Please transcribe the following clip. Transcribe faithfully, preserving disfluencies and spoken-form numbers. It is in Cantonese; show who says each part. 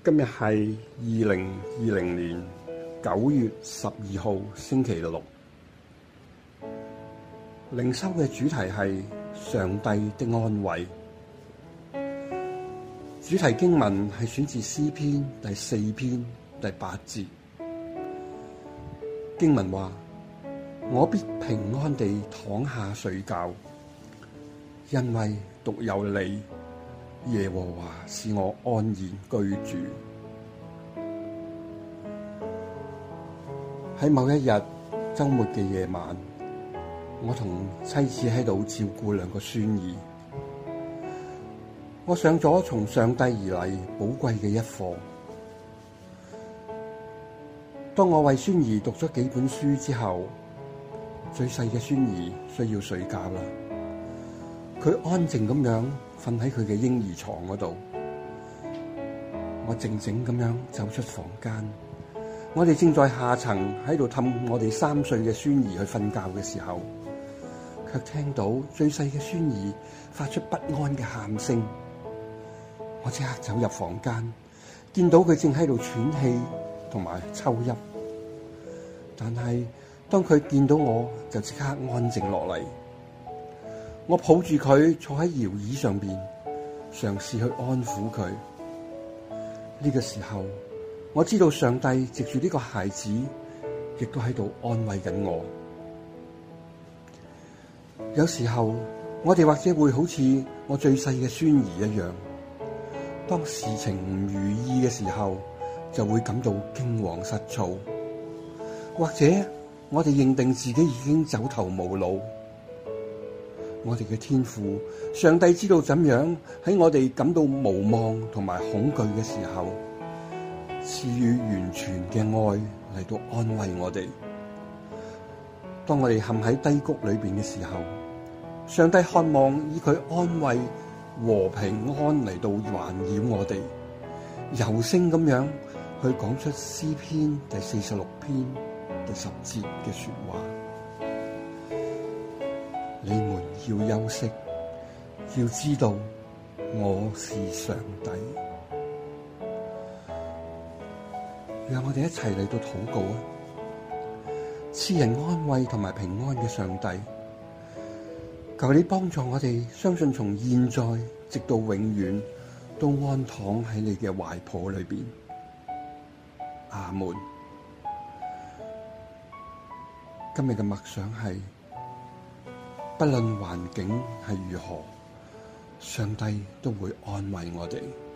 Speaker 1: 今日係二零二零年九月十二號星期六，靈修嘅主題係上帝的安慰。主題經文係選自詩篇第四篇第八節。經文話：我必平安地躺下睡覺，因為獨有你，耶和華使我安然居住。喺某一日週末嘅夜晚，我同妻子喺度照顧兩個孫兒。我上咗從上帝而嚟寶貴嘅一課。當我為孫兒讀咗幾本書之後，最細嘅孫兒需要睡覺啦。佢安靜咁樣瞓喺佢嘅嬰兒床嗰度。我靜靜咁樣走出房間。我哋正在下層喺度氹我哋三歲嘅孫兒去瞓覺嘅時候，卻聽到最細嘅孫兒發出不安嘅喊聲。我即刻走入房間，見到佢正喺度喘氣同埋抽泣。但係當佢見到我，就即刻安靜落嚟。我抱住佢坐喺搖椅上邊，嘗試去安撫佢。呢個時候，我知道上帝藉住呢個孩子，亦都喺度安慰緊我。有時候，我哋或者會好似我最細嘅孫兒一樣，當事情唔如意嘅時候，就會感到驚惶失措，或者我哋認定自己已經走投無路。我哋嘅天父上帝知道怎樣喺我哋感到無望同埋恐懼嘅時候，賜予完全嘅愛嚟到安慰我哋。當我哋陷喺低谷裏邊嘅時候，上帝渴望以佢安慰和平安嚟到環繞我哋，柔聲咁樣去講出詩篇第四十六篇第十節嘅說話。你們要休息，要知道我是上帝。讓我哋一齊嚟到禱告啊！賜人安慰同埋平安嘅上帝，求你幫助我哋相信從現在直到永遠都安躺喺你嘅懷抱裏邊。阿門。今日嘅默想係：不論環境係如何，上帝都會安慰我哋。